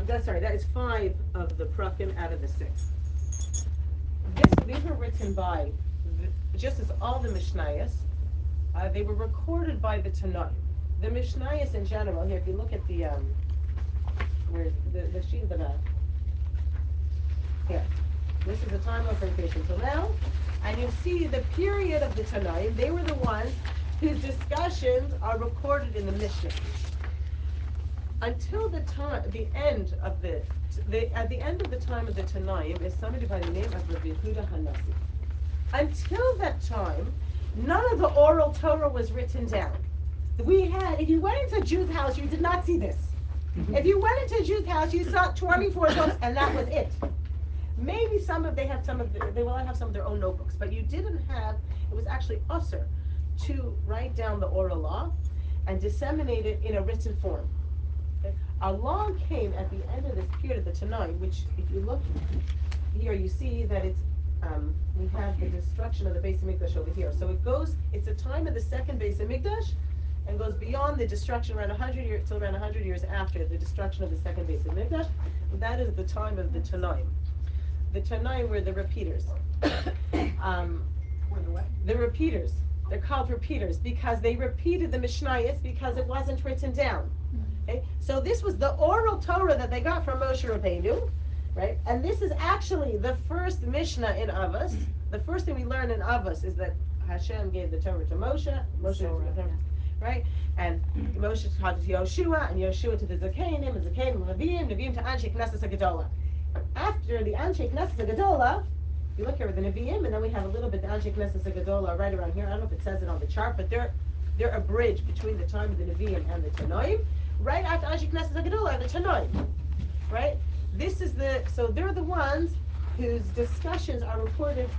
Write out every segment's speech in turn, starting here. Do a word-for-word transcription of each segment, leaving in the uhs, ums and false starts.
that's sorry, that is five of the prakim out of the six. This, these were written by, just as all the Mishnayos, uh, they were recorded by the Tanaim. The Mishnayos in general, here, if you look at the, um, where's the, the sheet of the map, here, this is the time of verification till now, and you see the period of the Tanaim, they were the ones whose discussions are recorded in the Mishnah. Until the time, the end of the, the, at the end of the time of the Tanaim is somebody by the name of Rabbi Yehuda Hanassi. Until that time, none of the oral Torah was written down. We had, if you went into a Jew's house, you did not see this. If you went into a Jew's house, you saw twenty-four books, and that was it. Maybe some of, they had some of, the, they will have some of their own notebooks, but you didn't have, it was actually usher to write down the oral law and disseminate it in a written form. Okay? Along came at the end of this period of the Tanai, which if you look here, you see that it's, um, we have the destruction of the Beis Hamikdash over here. So it goes, it's the time of the second Beis Hamikdash, and goes beyond the destruction around one hundred years, till around one hundred years after the destruction of the second Beis Hamikdash. That is the time of the Tanaim. The Tanaim were the repeaters. um, Were the what? the repeaters. They're called repeaters because they repeated the Mishnayos because it wasn't written down. Okay? So this was the oral Torah that they got from Moshe Rabbeinu, right? And this is actually the first Mishnah in Avos. The first thing we learn in Avos is that Hashem gave the Torah to Moshe. Moshe, Torah, to yeah. right? And Moshe taught it to Yoshua, and Yoshua to the Zakenim, and Zakenim to Nevi'im, Nevi'im to Anshe Knesset HaGedolah. After the Anshe Knesset HaGedolah, you look here with the Nevi'im, and then we have a little bit the Anshe Knesset HaGedolah right around here. I don't know if it says it on the chart, but they're they're a bridge between the time of the Nevi'im and the Tanoim. Right after Anshe Knesset HaGedolah are the Tanoim, right? This is the, so they're the ones whose discussions are recorded,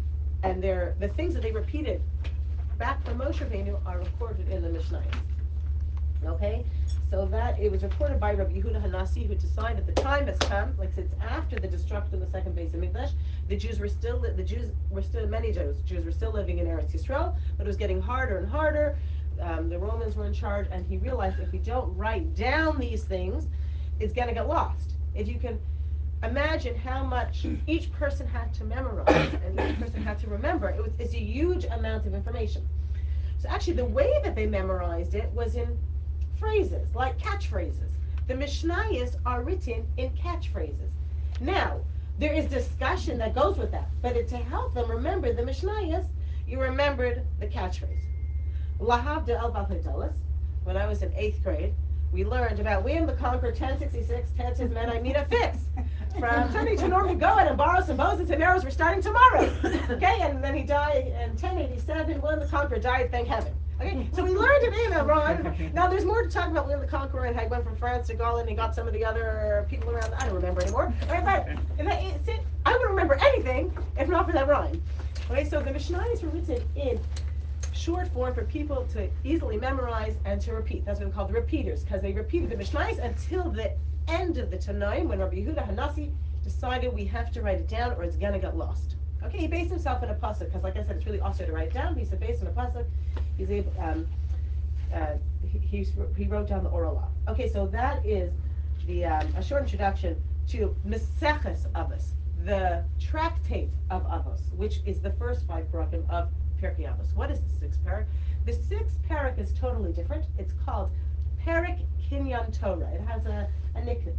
and they're, the things that they repeated back from Moshe Rabbeinu are recorded in the Mishnayos. Okay? So that, it was recorded by Rabbi Yehuda Hanassi, who decided the time has come, like it's after the destruction of the second Beis Hamikdash, the Jews were still, the Jews were still, many Jews, Jews were still living in Eretz Yisrael, but it was getting harder and harder. Um, the Romans were in charge, and he realized if we don't write down these things, it's going to get lost. If you can imagine how much each person had to memorize and each person had to remember, it was, it's a huge amount of information. So actually the way that they memorized it was in phrases, like catchphrases. The Mishnayos are written in catchphrases. Now, there is discussion that goes with that, but it, to help them remember the Mishnayos, you remembered the catchphrase. Lahavda el Bachnidolas, when I was in eighth grade, we learned about William the Conqueror, ten sixty-six, ten says, men, I need a fix. From Tony to Norman, go ahead and borrow some bows and some arrows, we're starting tomorrow. Okay, and then he died in ten eighty-seven, William the Conqueror died, thank heaven. Okay, so we learned it in a run. Now there's more to talk about William the Conqueror and how he went from France to Gaul and he got some of the other people around, I don't remember anymore. Okay, but it's it, I wouldn't remember anything if not for that rhyme. Okay, so the Mishnayos were written in short form for people to easily memorize and to repeat. That's what we call the repeaters, because they repeated the Mishnayos until the end of the Tanaim, when Rabbi Yehuda Hanassi decided we have to write it down or it's going to get lost. Okay, he based himself on a pasuk, because like I said, it's really also to write it down. He said based on a pasuk, he's able, um, uh, he, he's, he wrote down the oral law. Okay, so that is the um, a short introduction to Meseches Avos, the tractate of Avos, which is the first five parakim of Pirkei Avos. What is the sixth parak? The sixth parak is totally different. It's called Parak Kinyan Torah. It has a, a nickname.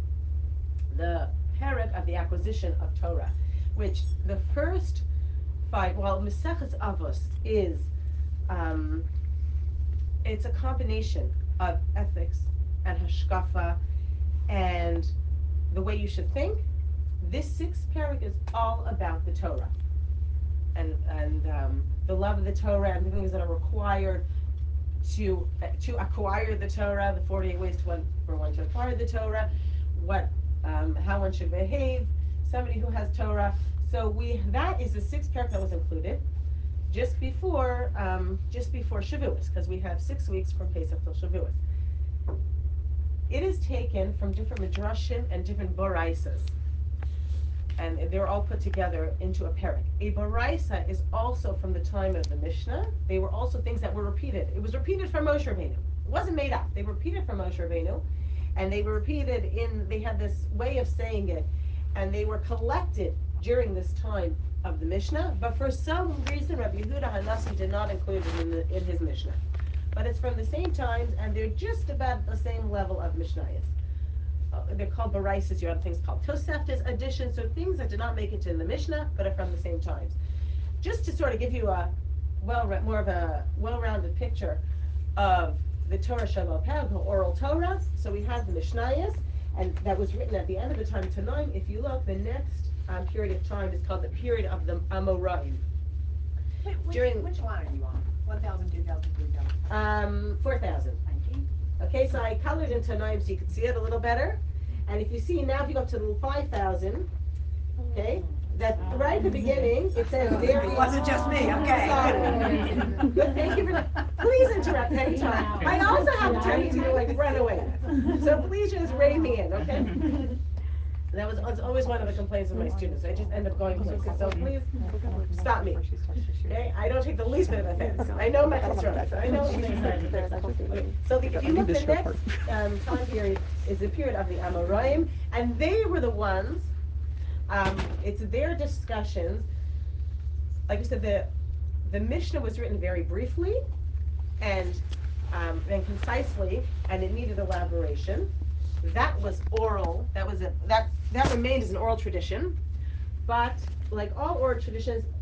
The parak of the acquisition of Torah, which the first five, well, Meseches Avos is, um, it's a combination of ethics and hashkafa and the way you should think. This sixth parak is all about the Torah. And and um, the love of the Torah and the things that are required to uh, to acquire the Torah, the forty-eight ways to one, for one to acquire the Torah, what um, how one should behave, somebody who has Torah. So we that is the sixth parak that was included just before um, just before Shavuos, because we have six weeks from Pesach till Shavuos. It is taken from different midrashim and different boraisas, and they're all put together into a parak. A baraisa is also from the time of the Mishnah. They were also things that were repeated. It was repeated from Moshe Rabbeinu. It wasn't made up. They were repeated from Moshe Rabbeinu. and they were repeated in, they had this way of saying it, and they were collected during this time of the Mishnah, but for some reason Rabbi Yehuda Hanasi did not include it in, the, in his Mishnah. But it's from the same times, and they're just about the same level of Mishnayos. Uh, they're called Baraisis. You have things called Toseftas, additions, so things that did not make it to the Mishnah, but are from the same times. Just to sort of give you a well, more of a well-rounded picture of the Torah Shabbat Peh, the oral Torah. So we have the Mishnayos, and that was written at the end of the time Tanaim. If you look, the next um, period of time is called the period of the Amoraim. Wait, which, During which line are you on? one thousand, two thousand, three thousand? Um, four thousand. Thank you. Okay, so I colored in Tanaim so you can see it a little better. And if you see now, if you go up to the five thousand, okay, that right at the beginning, it says there It wasn't just me, okay. So, good, thank you for, please interrupt anytime. I also have a tendency to like run away. So please just rein me in, okay? That was, was always one of the complaints of my students. I just end up going places. So please stop me. Okay? I don't take the least bit of offense. I know my constructs. I know things are. So the, if you look, the next um, time period is the period of the Amoraim, and they were the ones. Um, it's their discussions. Like I said, the the Mishnah was written very briefly and um, and concisely, and it needed elaboration. That was oral. That was a that that remained as an oral tradition. But like all oral traditions,